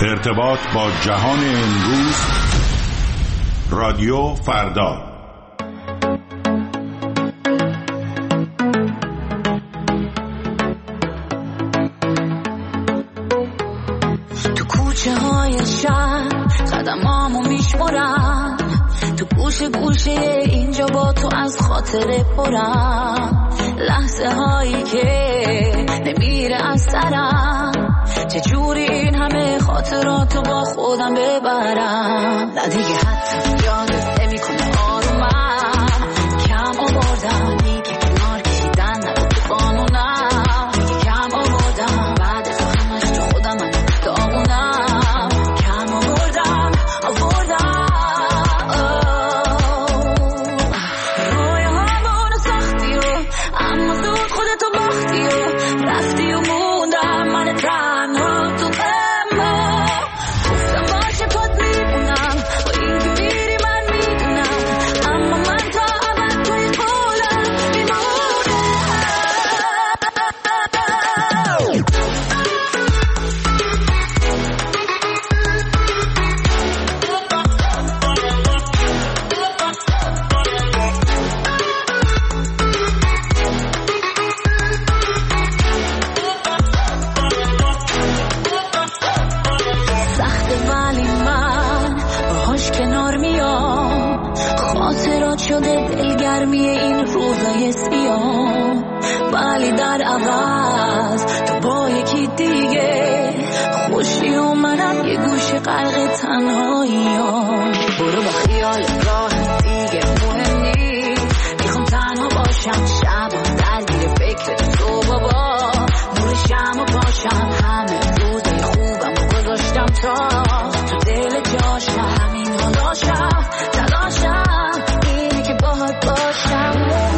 ارتباط با جهان امروز. رادیو فردا. تو کوچه های شهر قدمامو میشمارم، تو گوشه گوشه اینجا با تو از خاطر پرم، لحظه هایی که نمیره از سرم، چجوری این همه خاطراتو با خودم ببرم. نه دیگه حتی یادت نمیکنه آرومم، کم آوردم دیگه کنار کشیدن نبود تو قانونم، دیگه کم آوردم بعد از همش تو خودم من داغونم، کم آوردم رویاهامونو سختی و اما زود خودتو باختی و رفتی و موندم من تنها تو اما گفتم باشه پات میمونم با این که میری من میدونم، اما من تا ابد توی قولم میمونم. سخته ولی من باهاش کنار میام، خاطرات شده دلگرمی این روزای سیاه، ولی در عوض تو با یکی دیگه خوشی و منم یه گوشه غرق تنهاییام. برو با خیال راه دیگه مهم نیست، میخوام تنها باشم شب درگیر فکر تو بابا، نور شمع باشم همه روزای خوبم گذاشتم تا تو دل جاشم، همین حالاشم تلاشم اینه که باهات باشم.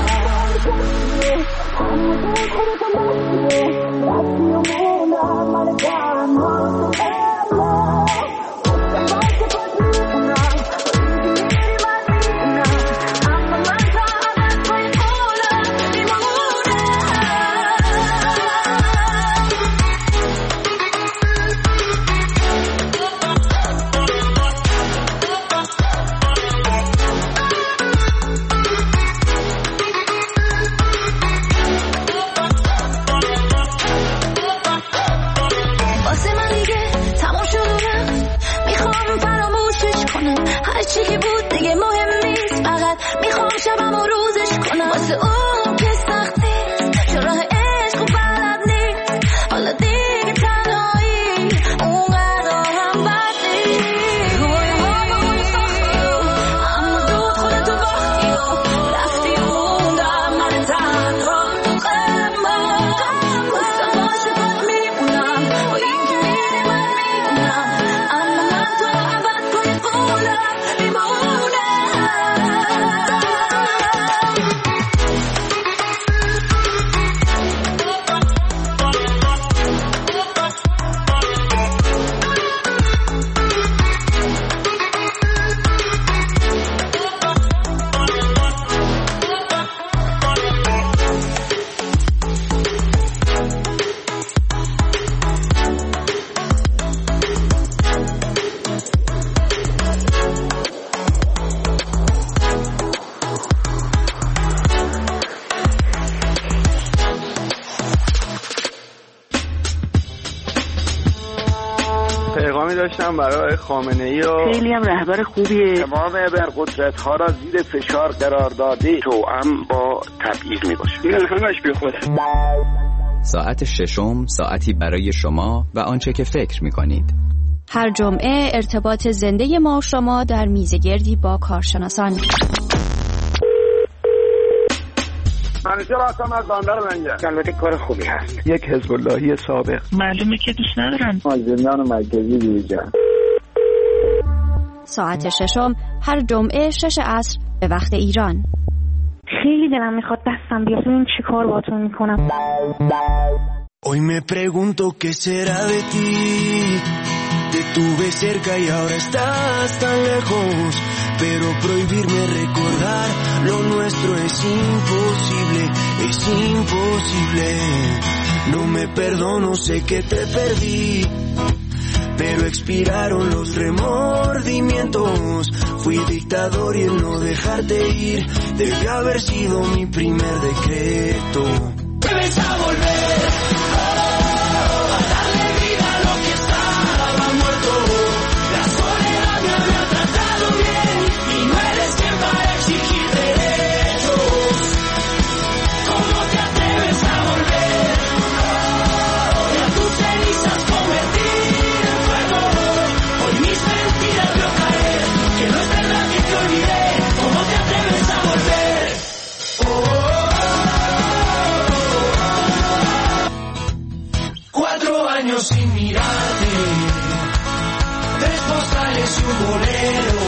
چی که بود دیگه مهم نیست، فقط میخوام شبم و روزش کنم واسه اون که سختی چون راه عشق و بلد نیست، حالا دیگه تنهایی اونقدر هم بد نیست. رویاهامونو ساختی و اما زود خودتو باختی و رفتی و موندم من تنها تو غمم، گفتم باشه پات میمونم با این که میری من میدونم، اما من تو ابد توی قولم داشتم برای خامنه‌ای و خیلی هم رهبر خوبیه، تمام ابرقدرت‌ها را زیر فشار قرار داده، توأم با تبعیض میباشه. این همش بیخوده. ساعت ششم، ساعتی برای شما و آنچه که فکر میکنید. هر جمعه ارتباط زنده ما و شما در میزگردی با کارشناسان. منیجر هستم از بندر منجر. البته کار خوبی هست. یک حزب اللهی سابق. معلومه که دوست ندارن. زندان مرکزی دیجا. ساعت ششم هر جمعه 6 عصر به وقت ایران. خیلی دلم میخواد دستم بیاد ببین چی کار باهاتون میکنم. Hoy me pregunto qué será de ti. Te tuve cerca y ahora estás tan lejos. Pero prohibirme recordar lo nuestro es imposible, es imposible. No me perdono, sé que te perdí, pero expiraron los remordimientos. Fui dictador y el no dejarte ir debió haber sido mi primer decreto. Debes a volver, a darle vida a lo que estaba muerto. La soledad me había tratado bien y no eres quien para exigir derechos. ¿Cómo te atreves a volver? Y a tus cenizas convertir en fuego. Hoy mis mentiras veo caer, que no es verdad que te olvidé. ¿Cómo te atreves a volver? 4 años sin mirarte, 3 postales y un bolero.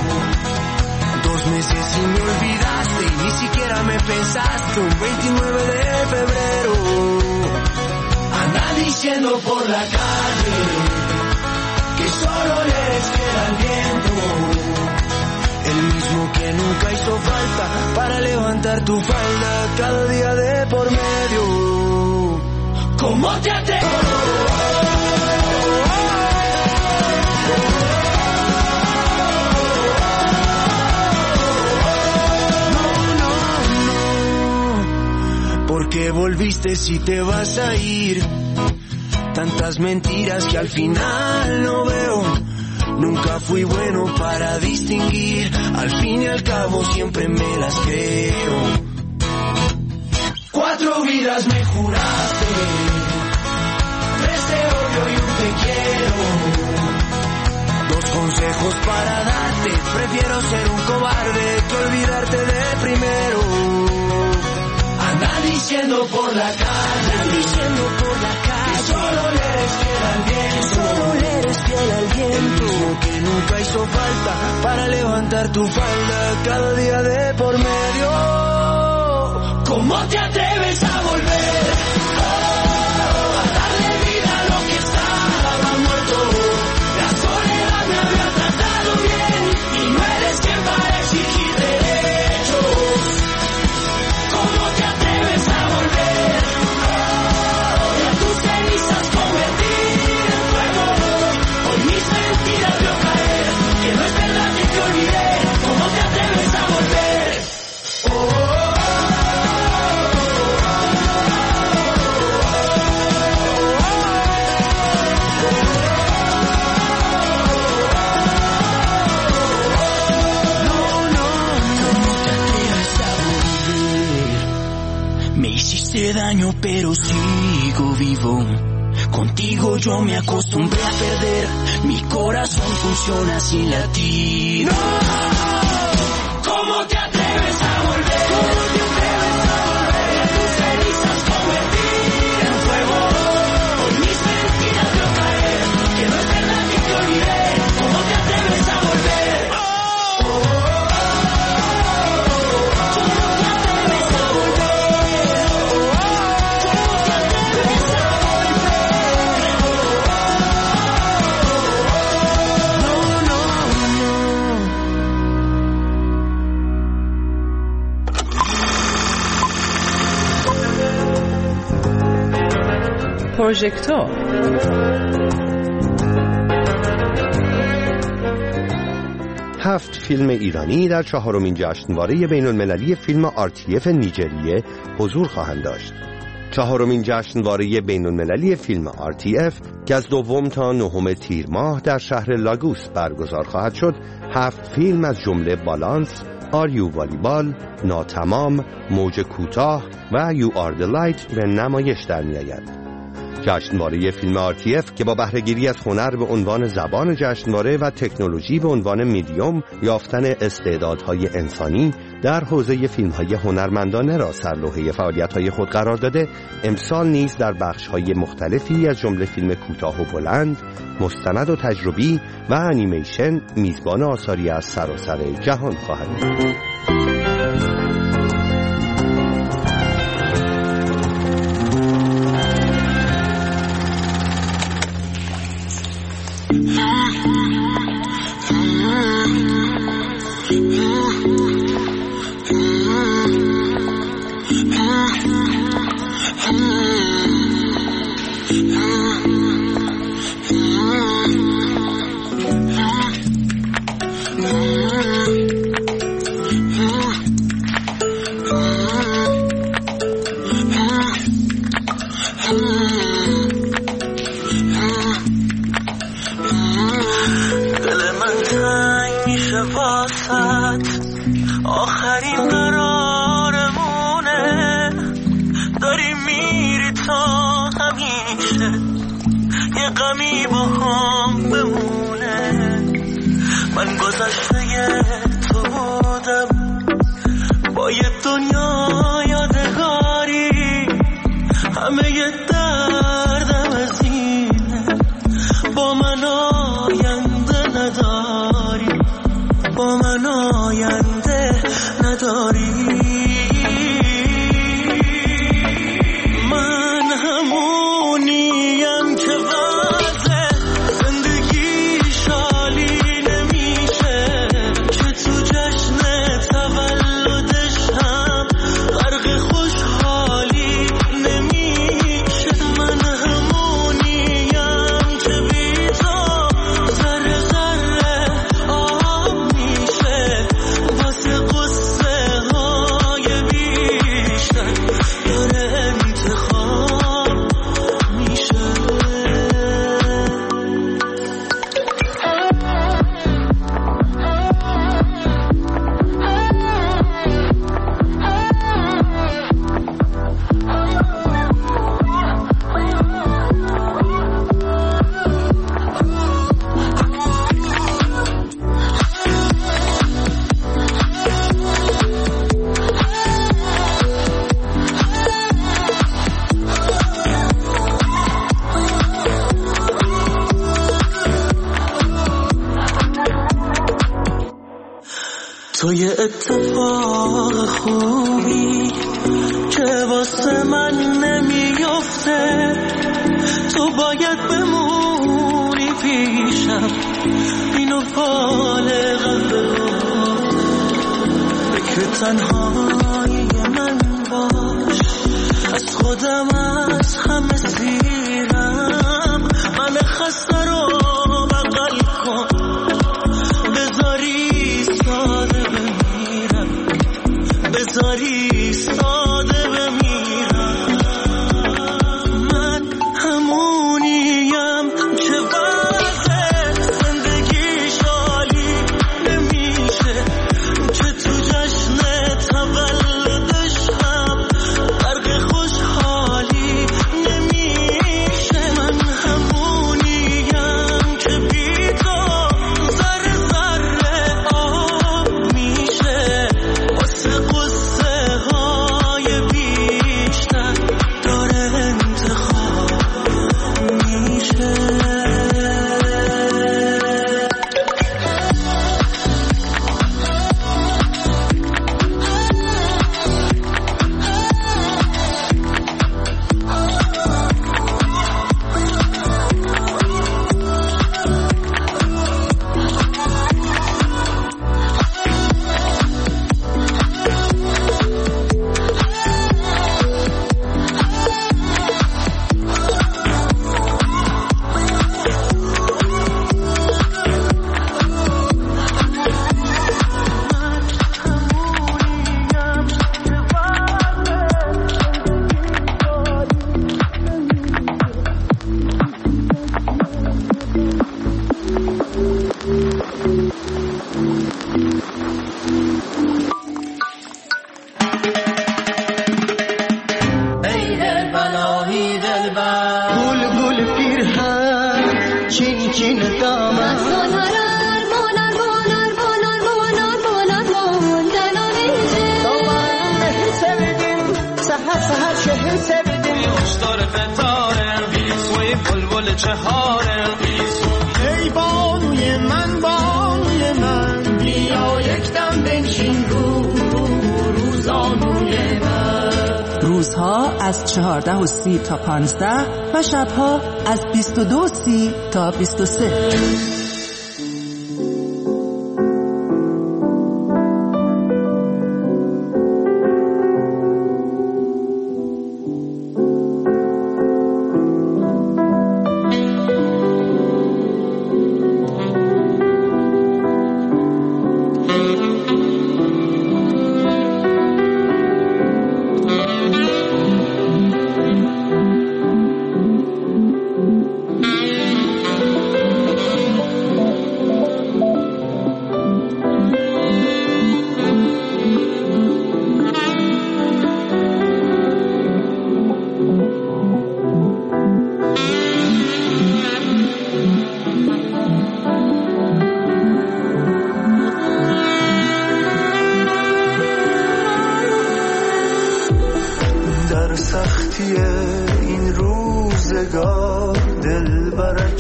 2 meses y me olvidaste y ni siquiera me pensaste. Un 29 de febrero anda diciendo por la calle que solo le eres fiel al viento. El mismo que nunca hizo falta para levantar tu falda cada día de por medio. ¿Cómo te atreves? No, ¿por qué volviste si te vas a ir? Tantas mentiras que al final no veo. Nunca fui bueno para distinguir. Al fin y al cabo siempre me las creo. 4 vidas me juraste, 3 te odio y un te quiero. 2 consejos para darte, prefiero ser un cobarde que olvidarte de primero. Anda diciendo por la calle, que solo le eres fiel al viento. El mismo que nunca hizo falta para levantar tu falda cada día de por medio. ¿Cómo te atreves a volver? A darle vida a lo que estaba muerto. La soledad me había tratado bien y no eres quien para exigir derechos. ¿Cómo te atreves a volver? Y a tus cenizas convertir en fuego. Hoy mis mentiras veo caer, que no es verdad que te olvidé. ¿Cómo te atreves a volver? Me hiciste daño pero sigo vivo. Contigo yo me acostumbré a perder. Mi corazón funciona sin latir. ¡No! ¿Cómo te atreves a volver? ¿Cómo te atreves a volver? Y a tus cenizas convertir en fuego. Hoy mis mentiras veo caer, que no es verdad que te olvidé. ¿Cómo te atreves a volver? پروژکتور. هفت فیلم ایرانی در 4مین جشنواره بین‌المللی فیلم RTF نیجریه حضور خواهند داشت. 4مین جشنواره بین‌المللی فیلم RTF که از 2 تا 9 تیر ماه در شهر لاگوس برگزار خواهد شد، 7 فیلم از جمله بالانس، آریو والیبال، ناتمام، موج کوتاه و یو آر دی لایت به نمایش در می‌آید. جشنواره فیلم RTF که با بهره‌گیری از هنر به عنوان زبان جشنواره و تکنولوژی به عنوان میدیوم یافتن استعدادهای انسانی در حوزه فیلم‌های هنرمندانه را سرلوحه فعالیت‌های خود قرار داده، امسال نیز در بخش‌های مختلفی از جمله فیلم کوتاه و بلند، مستند و تجربی و انیمیشن میزبان آثاری از سراسر جهان خواهد بود. غمی با هم بمونه. من گذشته تو بودم با یه دنیا یادگاری، همه یه دردم از اینه با من آینده نداری، با من آینده نداری. من همونیم که وضع زندگی شالی نمیشه، که تو جشن تولدش هم غرق خوشحالی نمیشه. من همونیم که بی تو ذره ذره آب میشه، واسه قصه های بیشتر داره انتخاب میشه. تو یه اتفاق خوبی که واسه من نمیفته، تو باید بمونی پیشم، اینو بالغم بگفته، که تنهایی من باش. از خودم از همه سیرم، من خسته رو بغل کن، بذاری ساده بمیرم، بذاری ساده بمیرم. من همونیم که وضع زندگی شالی نمیشه، که تو جشن تولدش هم غرق خوشحالی نمیشه. من همونیم که بی تو ذره ذره آب میشه، واسه قصه های بیشتر داره انتخاب میشه. روزها از 14:30 تا 15 و شبها از 22:30 تا 23.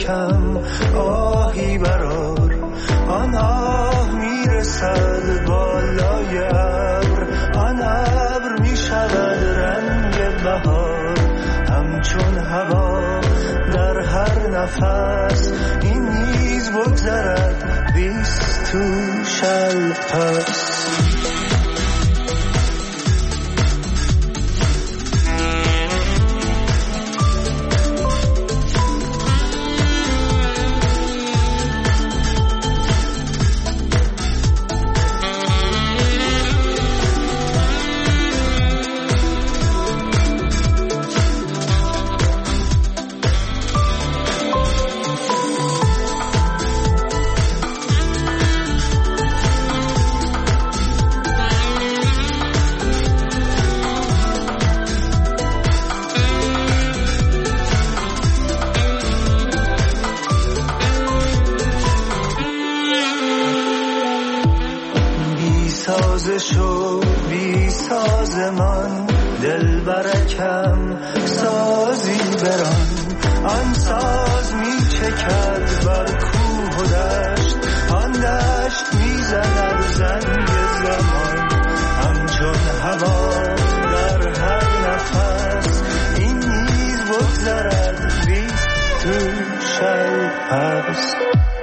مبارکم آهی برار، آن آه میرسد بالای ابر، آن ابر میشود رنگ بهار، همچون هوا در هر نفس این نیز بگذرد بیست تو شل پس. سازشو بی سازمان دل برکم سازی بران، آن ساز می چکد بر کوه و دشت، آن دشت می زند زنگ زمان، همچون هوا در هر نفس این نیز بگذرد بیست تو شل پس.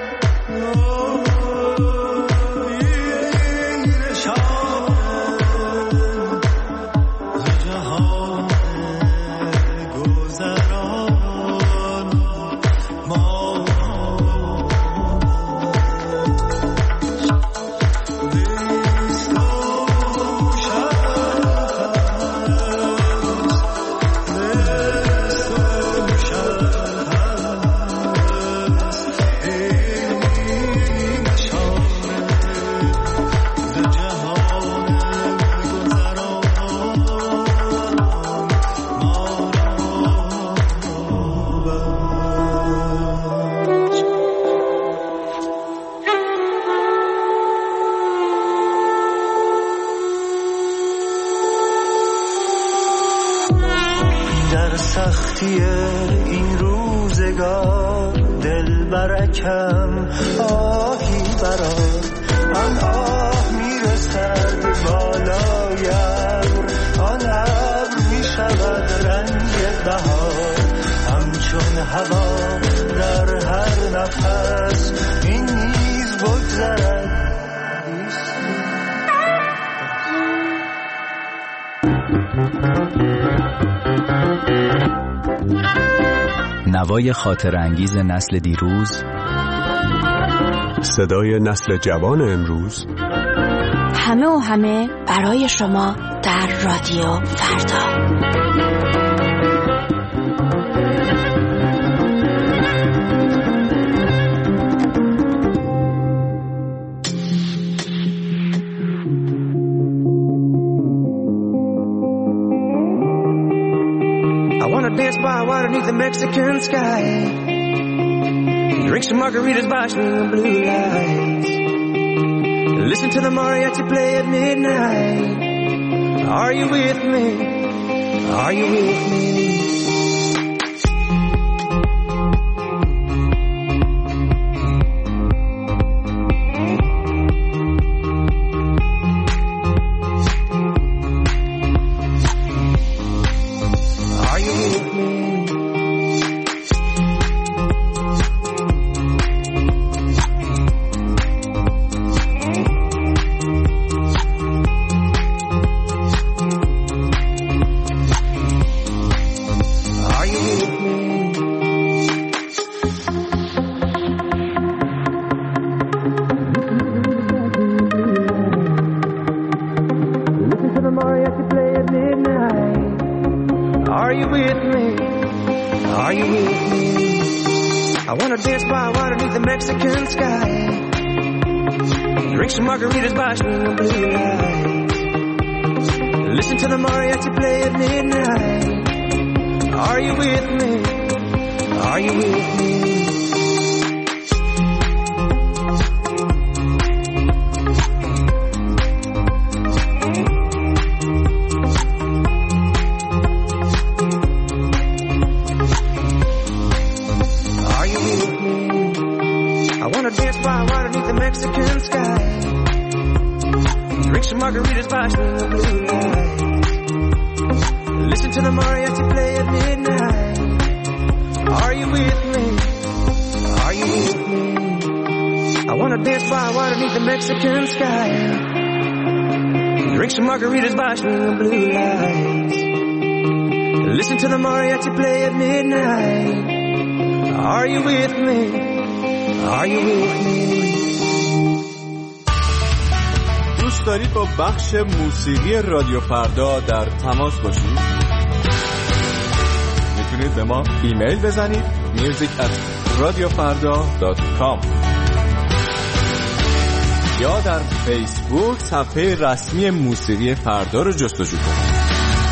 سختی این روزگار دل برکم آهی برار، آن آه میرسد بالای ابر، آن ابر میشود رنگ بهار، همچون هوا در هر نفس این نیز بگذرد. نوای خاطر انگیز نسل دیروز، صدای نسل جوان امروز، همه و همه برای شما در رادیو فردا. Dance by water beneath the Mexican sky, drink some margaritas by swinging blue lights, listen to the mariachi play at midnight. Are you with me? Are you with me? I wanna dance by water beneath the Mexican sky, drink some margaritas by swinging blue lights, listen to the mariachi play at midnight. Are you with me? Are you with me? Are you with me? wanna dance by water beneath the Mexican sky. Drink some margaritas by the blue light. Listen to the mariachi play at midnight. Are you with me? Are you with me? I wanna dance by water beneath the Mexican sky. Drink some margaritas by the blue lights. Listen to the mariachi play at midnight. Are you with me? Are you with me? دوست دارید با بخش موسیقی رادیو فردا در تماس باشید؟ میتونید به ما ایمیل بزنید music@radiofarda.com یا در فیسبوک صفحه رسمی موسیقی فردا رو جستجو کنید.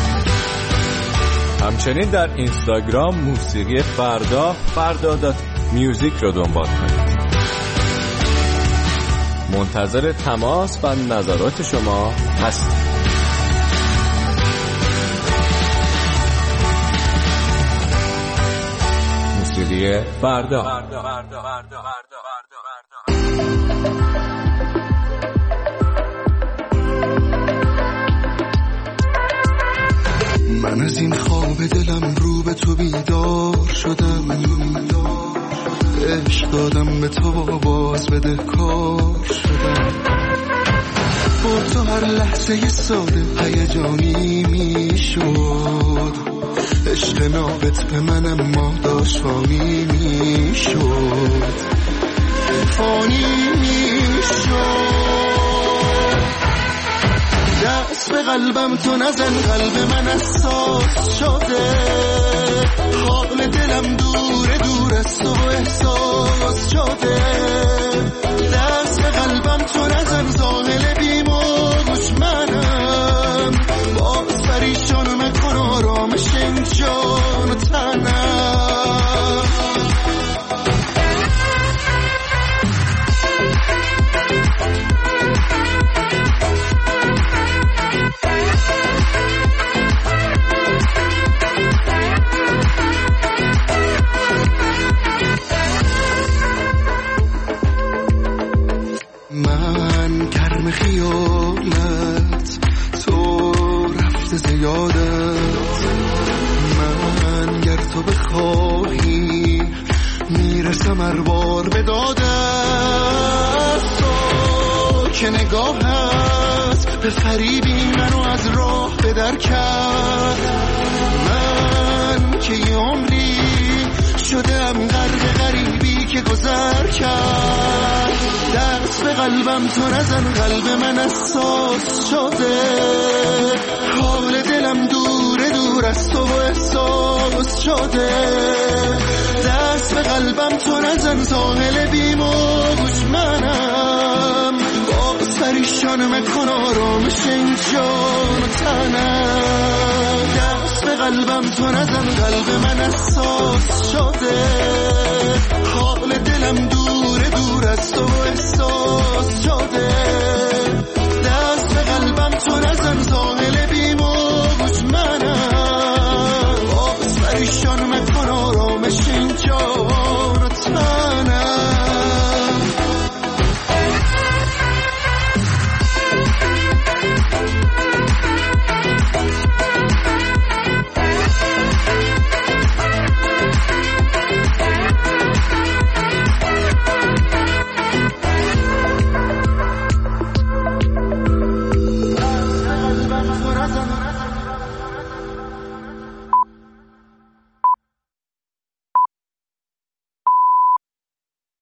همچنین در اینستاگرام موسیقی فردا.music رو دنبال کنید. منتظر تماس و نظرات شما هستیم. موسیقی فردا. من از این خواب دلم رو به تو بیدار شدم. عشق دادم به تو باز بده کار شدم. با تو هر لحظه یه ساده هیجانی می شد. عشق نابت به من اما داشت فانی می شد. فانی می شد. دست به قلبم تو نزن، قلب من اساس شده. حال دلم دوره دور از تو احساس شده. دست به قلبم تو نزن، زاهل بیموج منم. باز پریشان مکن آرامش این جان و تنم. من کرم خیالت، تو رفته زیادت. من گر تو بخواهی میرسم هر بار به دادت. تو که نگاهت به فریبی منو از راه به در کرد. من که یه عمری شدم غرق غریبی که گذر کرد. دست به قلبم تو نزن، قلب من اساس شده. حال دلم دوره دور از تو احساس شده. دست به قلبم تو نزن، ساحل بیموج منم. باز پریشان مکن آرامش این جان و تنم. دست به قلبم تو نزن، قلب من اساس شده.